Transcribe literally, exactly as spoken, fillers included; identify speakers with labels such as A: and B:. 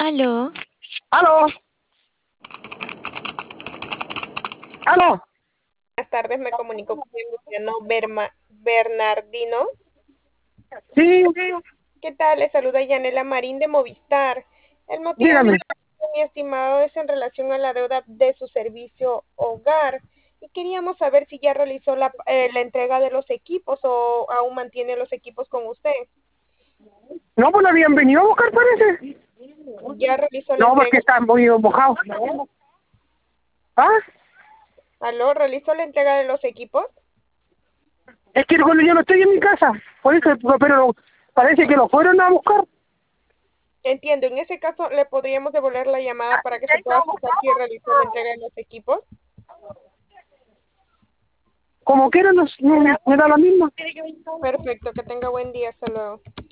A: Aló.
B: ¡Aló! ¡Aló!
C: Buenas tardes, me comunico con el Luciano Berma- Bernardino.
B: Sí, sí,
C: ¿Qué tal? Le saluda Yanela Marín de Movistar. El motivo de
B: dígame.
C: mi estimado es en relación a la deuda de su servicio hogar. Y queríamos saber si ya realizó la, eh, la entrega de los equipos o aún mantiene los equipos con usted.
B: No, pues la habían venido a buscar, parece.
C: Ya realizó la
B: No, porque
C: entrega.
B: está muy mojado. ¿Ah?
C: ¿Aló? ¿Realizó la entrega de los equipos?
B: Es que cuando yo no estoy en mi casa, por eso, pero parece que lo fueron a buscar.
C: Entiendo. En ese caso, ¿le podríamos devolver la llamada para que se pueda fijar si realizó la entrega de los equipos?
B: Como quieran, nos- me, me da la misma.
C: Perfecto. Que tenga buen día. Hasta luego.